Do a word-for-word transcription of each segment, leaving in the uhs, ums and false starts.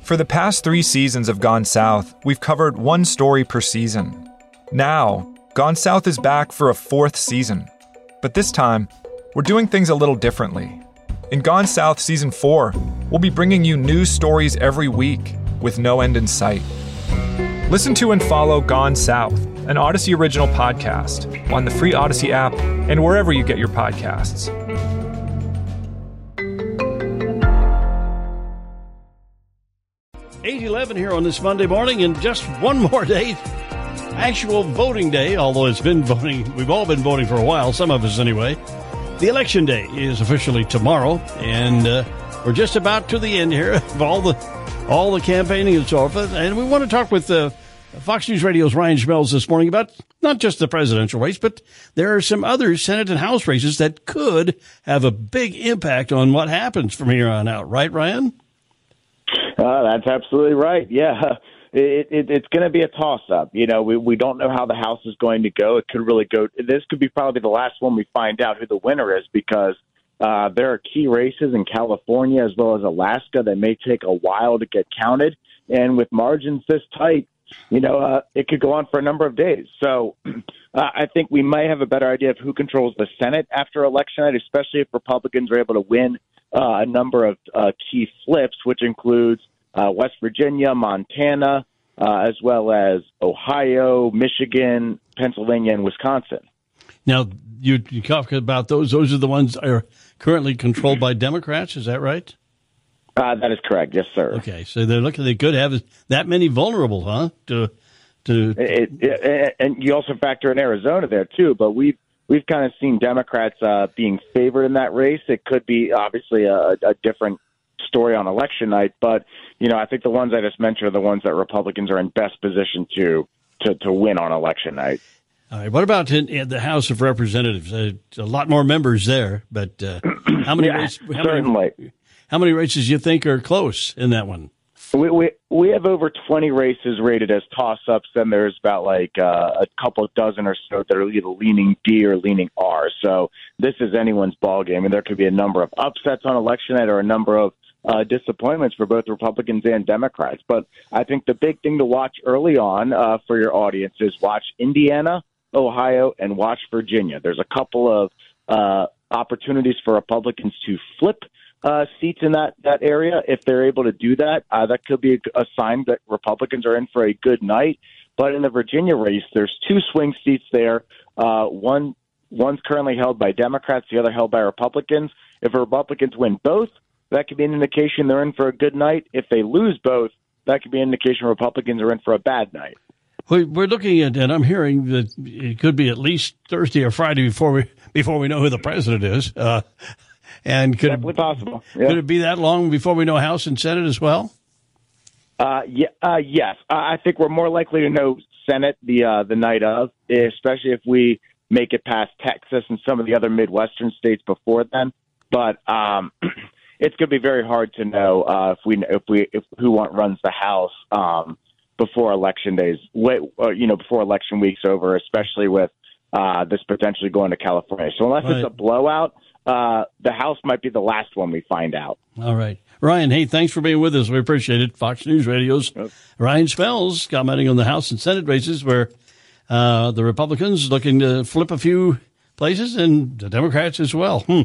For the past three seasons of Gone South, we've covered one story per season. Now, Gone South is back for a fourth season. But this time, we're doing things a little differently. In Gone South Season four, we'll be bringing you news stories every week with no end in sight. Listen to and follow Gone South, an Odyssey original podcast, on the free Odyssey app and wherever you get your podcasts. eight eleven here on this Monday morning, and just one more day, actual voting day, although it's been voting, we've all been voting for a while, some of us anyway. The election day is officially tomorrow, and uh, we're just about to the end here of all the all the campaigning and so forth. And we want to talk with uh, Fox News Radio's Ryan Schmelz this morning about not just the presidential race, but there are some other Senate and House races that could have a big impact on what happens from here on out. Right, Ryan? Uh, that's absolutely right. Yeah, it, it, it's going to be a toss-up. You know, we, we don't know how the House is going to go. It could really go. This could be probably the last one we find out who the winner is, because uh, there are key races in California as well as Alaska that may take a while to get counted. And with margins this tight, you know, uh, it could go on for a number of days. So uh, I think we might have a better idea of who controls the Senate after election night, especially if Republicans are able to win uh, a number of uh, key flips, which includes uh, West Virginia, Montana, uh, as well as Ohio, Michigan, Pennsylvania, and Wisconsin. Now, you, you talk about those. Those are the ones that are currently controlled by Democrats. Is that right? Uh, that is correct. Yes, sir. Okay, so they're looking. They could have that many vulnerable, huh? To to it, it, and you also factor in Arizona there too. But we've we've kind of seen Democrats uh, being favored in that race. It could be obviously a, a different story on election night, but you know, I think the ones I just mentioned are the ones that Republicans are in best position to to, to win on election night. All right. What about in, in the House of Representatives? Uh, a lot more members there, but uh, how many? yeah, races, how certainly. Many, how many races do you think are close in that one? We we, we have over twenty races rated as toss-ups, and there's about like uh, a couple of dozen or so that are either leaning D or leaning R. So this is anyone's ballgame, and there could be a number of upsets on election night or a number of Uh, disappointments for both Republicans and Democrats. But I think the big thing to watch early on uh, for your audience is watch Indiana, Ohio, and watch Virginia. There's a couple of uh, opportunities for Republicans to flip uh, seats in that, that area. If they're able to do that, uh, that could be a, a sign that Republicans are in for a good night. But in the Virginia race, there's two swing seats there. Uh, one one's currently held by Democrats, the other held by Republicans. If the Republicans win both, that could be an indication they're in for a good night. If they lose both, that could be an indication Republicans are in for a bad night. We're looking at, and I'm hearing that it could be at least Thursday or Friday before we before we know who the president is. Uh, and could Definitely it, possible. Yeah. Could it be that long before we know House and Senate as well? Uh, yeah, uh, yes, I think we're more likely to know Senate the uh, the night of, especially if we make it past Texas and some of the other Midwestern states before then. But um, it's going to be very hard to know uh, if we if we if who want, runs the House um, before election days, uh, you know, before election week's over, especially with uh, this potentially going to California. So unless right. it's a blowout, uh, the House might be the last one we find out. All right. Ryan, hey, thanks for being with us. We appreciate it. Fox News Radio's yep. Ryan Schmelz commenting on the House and Senate races where uh, the Republicans looking to flip a few places and the Democrats as well. Hmm.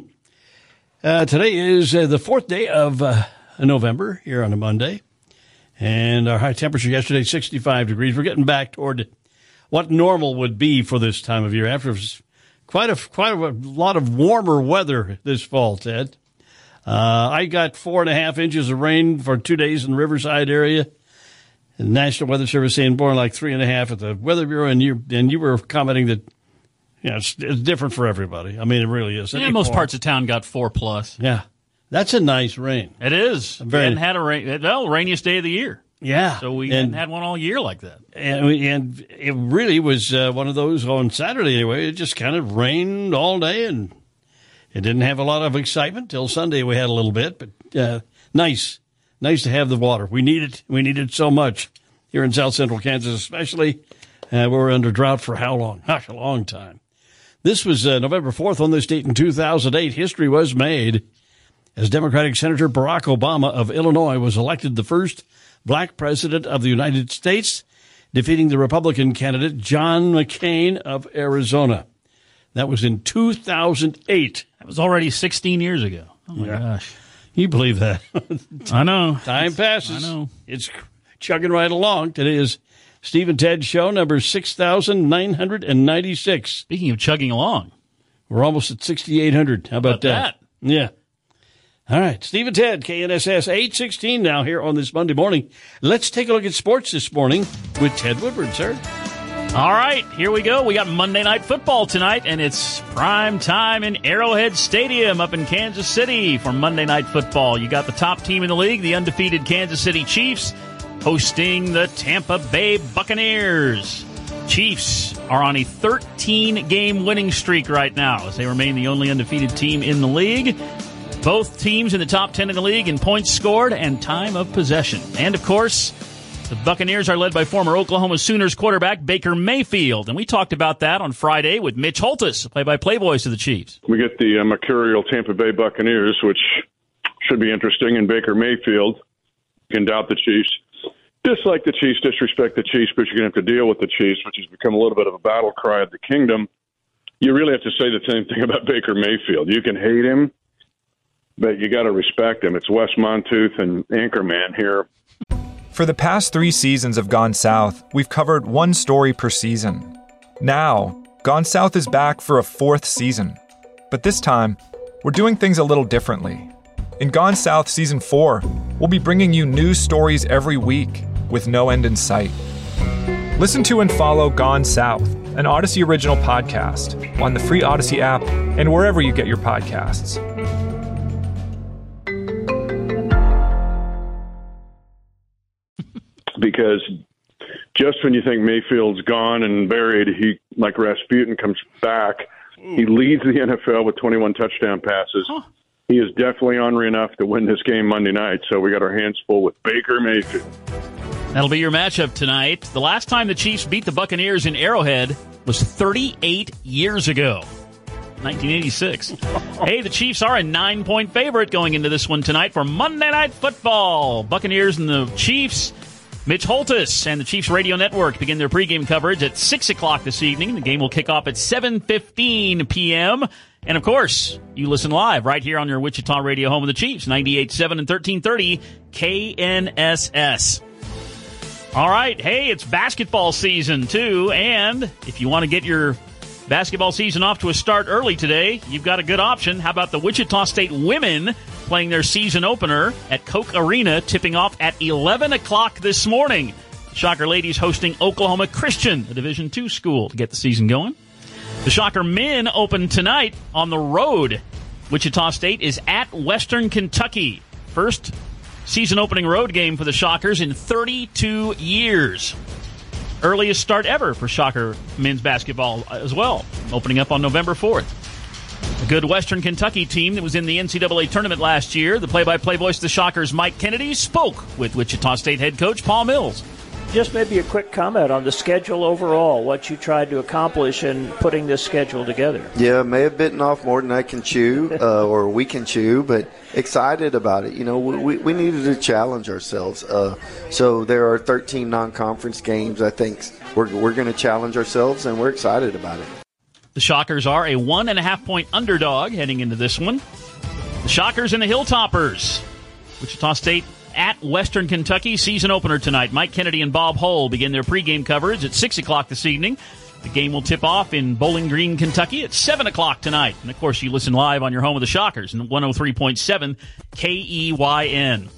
Uh, today is uh, the fourth day of uh, November here on a Monday, and our high temperature yesterday, sixty-five degrees. We're getting back toward what normal would be for this time of year after quite a quite a lot of warmer weather this fall, Ted. Uh, I got four and a half inches of rain for two days in the Riverside area. The National Weather Service saying more like three and a half at the Weather Bureau, and you and you were commenting that. Yeah, it's, it's different for everybody. I mean, it really is. Yeah, most parts of town got four plus. Yeah, that's a nice rain. It is. Very, we hadn't had a rain. Well, rainiest day of the year. Yeah, so we and, hadn't had one all year like that. And, we, and it really was uh, one of those on Saturday anyway. It just kind of rained all day, and it didn't have a lot of excitement till Sunday. We had a little bit, but uh, nice, nice to have the water. We need it. We need it so much here in South Central Kansas, especially uh, we're under drought for how long? Gosh, a long time. This was uh, November fourth on this date in two thousand eight. History was made as Democratic Senator Barack Obama of Illinois was elected the first black president of the United States, defeating the Republican candidate John McCain of Arizona. That was in two thousand eight. That was already sixteen years ago. Oh, my Yeah. gosh. You believe that? I know. Time passes. I know. It's chugging right along. Today is Steve and Ted Show number six thousand nine hundred ninety-six. Speaking of chugging along. We're almost at sixty-eight hundred. How about, About that? Yeah. All right. Steve and Ted, K N S S eight sixteen now here on this Monday morning. Let's take a look at sports this morning with Ted Woodward, sir. All right, here we go. We got Monday Night Football tonight, and it's prime time in Arrowhead Stadium up in Kansas City for Monday Night Football. You got the top team in the league, the undefeated Kansas City Chiefs, hosting the Tampa Bay Buccaneers. Chiefs are on a thirteen-game winning streak right now as they remain the only undefeated team in the league. Both teams in the top ten in the league in points scored and time of possession. And, of course, the Buccaneers are led by former Oklahoma Sooners quarterback Baker Mayfield. And we talked about that on Friday with Mitch Holthus, play-by-play voice of the Chiefs. We get the uh, mercurial Tampa Bay Buccaneers, which should be interesting, and Baker Mayfield. You can doubt the Chiefs. Dislike the Chiefs, disrespect the Chiefs, but you're going to have to deal with the Chiefs, which has become a little bit of a battle cry of the kingdom. You really have to say the same thing about Baker Mayfield. You can hate him, but you got to respect him. It's Wes Montooth and Anchorman here. For the past three seasons of Gone South, we've covered one story per season. Now, Gone South is back for a fourth season. But this time, we're doing things a little differently. In Gone South Season four, we'll be bringing you new stories every week with no end in sight. Listen to and follow Gone South, an Odyssey original podcast, on the free Odyssey app and wherever you get your podcasts. Because just when you think Mayfield's gone and buried, he, like Rasputin, comes back. He leads the N F L with twenty-one touchdown passes. Huh. He is definitely ornery enough to win this game Monday night, so we got our hands full with Baker Mayfield. That'll be your matchup tonight. The last time the Chiefs beat the Buccaneers in Arrowhead was thirty-eight years ago, nineteen eighty-six. Hey, the Chiefs are a nine-point favorite going into this one tonight for Monday Night Football. Buccaneers and the Chiefs. Mitch Holthus and the Chiefs Radio Network begin their pregame coverage at six o'clock this evening. The game will kick off at seven fifteen p.m. And, of course, you listen live right here on your Wichita radio home of the Chiefs, ninety-eight point seven and thirteen thirty K N S S. All right, hey, it's basketball season, too. And if you want to get your basketball season off to a start early today, you've got a good option. How about the Wichita State women playing their season opener at Koch Arena, tipping off at eleven o'clock this morning. Shocker ladies hosting Oklahoma Christian, a Division two school, to get the season going. The Shocker men open tonight on the road. Wichita State is at Western Kentucky. First season opening road game for the Shockers in thirty-two years. Earliest start ever for Shocker men's basketball as well, opening up on November fourth. A good Western Kentucky team that was in the N C double A tournament last year. The play-by-play voice of the Shockers, Mike Kennedy, spoke with Wichita State head coach Paul Mills. Just maybe a quick comment on the schedule overall, what you tried to accomplish in putting this schedule together. Yeah, may have bitten off more than I can chew, uh, or we can chew, but excited about it. You know, we, we needed to challenge ourselves. Uh, so there are thirteen non-conference games. I think we're, we're going to challenge ourselves, and we're excited about it. The Shockers are a one and a half point underdog heading into this one. The Shockers and the Hilltoppers. Wichita State at Western Kentucky, season opener tonight. Mike Kennedy and Bob Hull begin their pregame coverage at six o'clock this evening. The game will tip off in Bowling Green, Kentucky at seven o'clock tonight. And, of course, you listen live on your home of the Shockers in one oh three point seven K E Y N.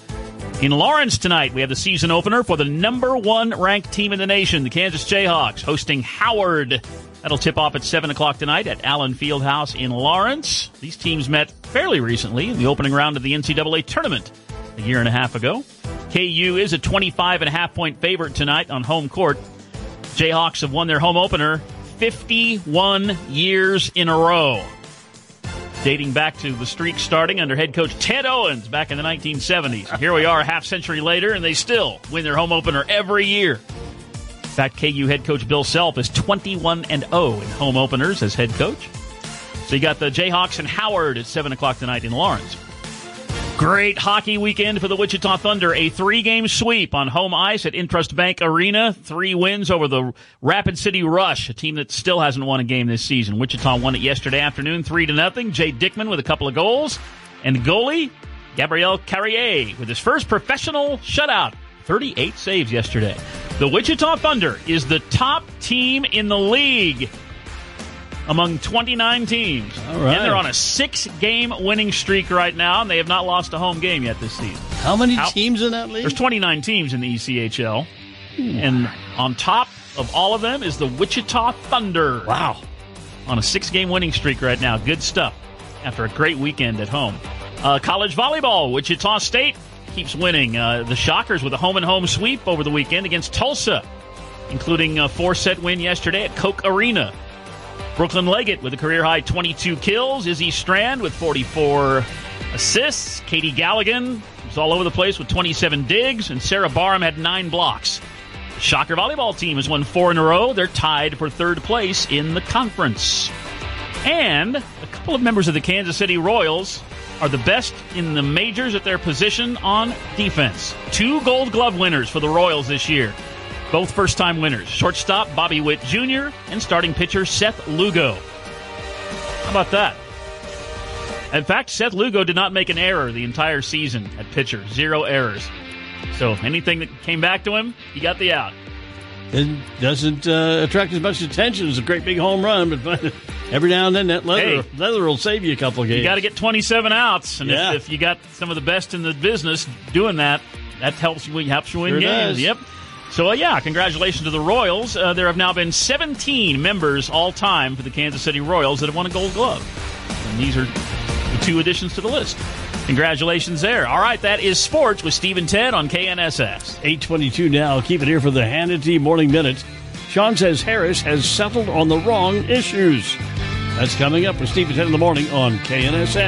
In Lawrence tonight, we have the season opener for the number one ranked team in the nation, the Kansas Jayhawks, hosting Howard. That'll tip off at seven o'clock tonight at Allen Fieldhouse in Lawrence. These teams met fairly recently in the opening round of the N C double A tournament a year and a half ago. K U is a twenty-five and a half point favorite tonight on home court. Jayhawks have won their home opener fifty-one years in a row, dating back to the streak starting under head coach Ted Owens back in the nineteen seventies. Here we are a half century later, and they still win their home opener every year. In fact, K U head coach Bill Self is twenty-one and oh in home openers as head coach. So you got the Jayhawks and Howard at seven o'clock tonight in Lawrence. Great hockey weekend for the Wichita Thunder. A three-game sweep on home ice at Intrust Bank Arena. Three wins over the Rapid City Rush, a team that still hasn't won a game this season. Wichita won it yesterday afternoon, three to nothing. Jay Dickman with a couple of goals. And goalie, Gabriel Carrier, with his first professional shutout. thirty-eight saves yesterday. The Wichita Thunder is the top team in the league among twenty-nine teams. All right. And they're on a six-game winning streak right now, and they have not lost a home game yet this season. How many How, teams in that league? There's twenty-nine teams in the E C H L. And on top of all of them is the Wichita Thunder. Wow. On a six-game winning streak right now. Good stuff after a great weekend at home. Uh, college volleyball, Wichita State keeps winning. Uh, the Shockers with a home-and-home sweep over the weekend against Tulsa, including a four-set win yesterday at Koch Arena. Brooklyn Leggett with a career-high twenty-two kills. Izzy Strand with forty-four assists. Katie Galligan was all over the place with twenty-seven digs. And Sarah Barham had nine blocks. The Shocker volleyball team has won four in a row. They're tied for third place in the conference. And a couple of members of the Kansas City Royals are the best in the majors at their position on defense. Two Gold Glove winners for the Royals this year. Both first-time winners. Shortstop Bobby Witt Junior and starting pitcher Seth Lugo. How about that? In fact, Seth Lugo did not make an error the entire season at pitcher. Zero errors. So anything that came back to him, he got the out. It doesn't uh, attract as much attention as a great big home run, but every now and then that leather, Hey, leather will save you a couple of games. You got to get twenty-seven outs, and Yeah. if, if you got some of the best in the business doing that, that helps you, helps you win Sure games. does. Yep. So, uh, yeah, congratulations to the Royals. Uh, there have now been seventeen members all-time for the Kansas City Royals that have won a Gold Glove. And these are the two additions to the list. Congratulations there. All right, that is sports with Steve and Ted on K N S S. eight twenty-two now. Keep it here for the Hannity Morning Minute. Sean says Harris has settled on the wrong issues. That's coming up with Steve and Ted in the morning on K N S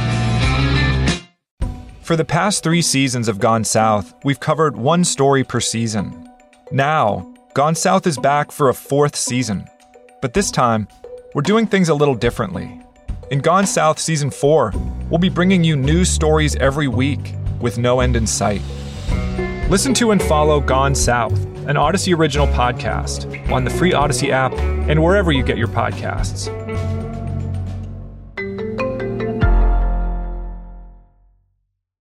S. For the past three seasons of Gone South, we've covered one story per season. Now, Gone South is back for a fourth season. But this time, we're doing things a little differently. In Gone South Season four, we'll be bringing you new stories every week with no end in sight. Listen to and follow Gone South, an Odyssey original podcast, on the free Odyssey app and wherever you get your podcasts.